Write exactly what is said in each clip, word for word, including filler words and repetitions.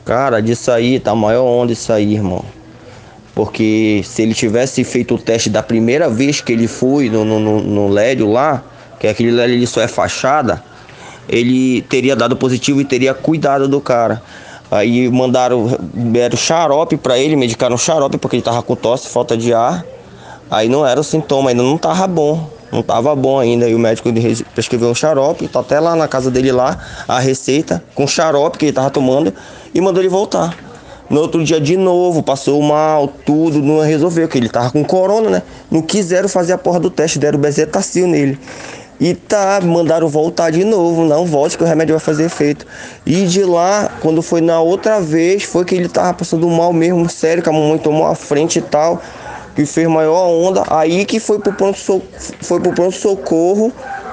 Cara, disso aí tá a maior onda isso aí, irmão. Porque se ele tivesse feito o teste da primeira vez que ele foi no, no, no, no Lédio lá, que aquele Lédio ali só é fachada, ele teria dado positivo e teria cuidado do cara. Aí mandaram, deram xarope pra ele, medicaram xarope porque ele tava com tosse, falta de ar. Aí não era o sintoma, ainda não tava bom. Não tava bom ainda. E o médico prescreveu um xarope, tá até lá na casa dele lá, a receita, com xarope que ele tava tomando, e mandou ele voltar. No outro dia de novo, passou mal, tudo, não resolveu, que ele tava com corona, né? Não quiseram fazer a porra do teste, deram bezetacil nele. E tá, mandaram voltar de novo, não volte que o remédio vai fazer efeito. E de lá, quando foi na outra vez, foi que ele tava passando mal mesmo, sério, que a mamãe tomou a frente e tal, que fez maior onda, aí que foi pro pronto socorro, foi pro pronto socorro,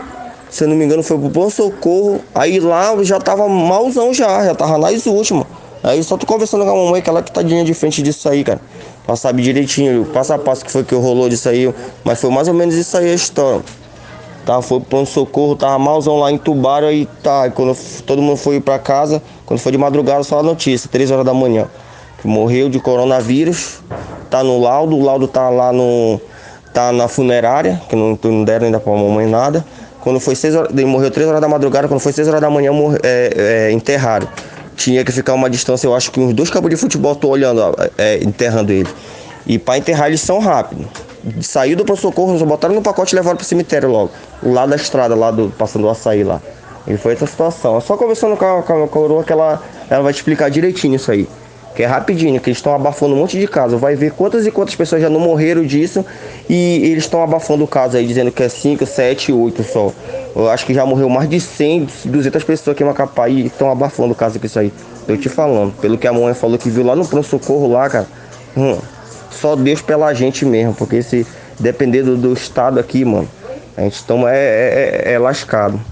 se eu não me engano foi pro pronto socorro, aí lá já tava malzão já, já tava nas últimas. Aí só tô conversando com a mamãe, que ela que tadinha de frente disso aí, cara, pra saber direitinho, o passo a passo que foi que rolou disso aí, mas foi mais ou menos isso aí a história. Tá, foi pro pronto-socorro, tava malzão lá, entubaram, aí tá, quando todo mundo foi pra casa, quando foi de madrugada, só a notícia, três horas da manhã, que morreu de coronavírus, tá no laudo, o laudo tá lá no, tá na funerária, que não, não deram ainda pra mamãe nada, quando foi seis horas, ele morreu três horas da madrugada, quando foi seis horas da manhã, morre, é, é, enterraram, tinha que ficar uma distância, eu acho que uns dois cabos de futebol, tô olhando, é, enterrando ele, e pra enterrar eles são rápidos. Saiu do pronto-socorro, só botaram no pacote e levaram pro cemitério logo. Lá da estrada, lá do, passando o açaí lá. E foi essa situação. É só conversando com a, com a coroa que ela, ela vai te explicar direitinho isso aí. Que é rapidinho, que eles estão abafando um monte de casos. Vai ver quantas e quantas pessoas já não morreram disso. E eles estão abafando o caso aí, dizendo que é cinco, sete, oito só. Eu acho que já morreu mais de cem, duzentas pessoas aqui em Macapá e estão abafando o caso com isso aí. Tô te falando. Pelo que a mãe falou que viu lá no pronto-socorro lá, cara. Hum. Só Deus pela gente mesmo, porque se depender do, do estado aqui, mano, a gente toma é, é, é lascado.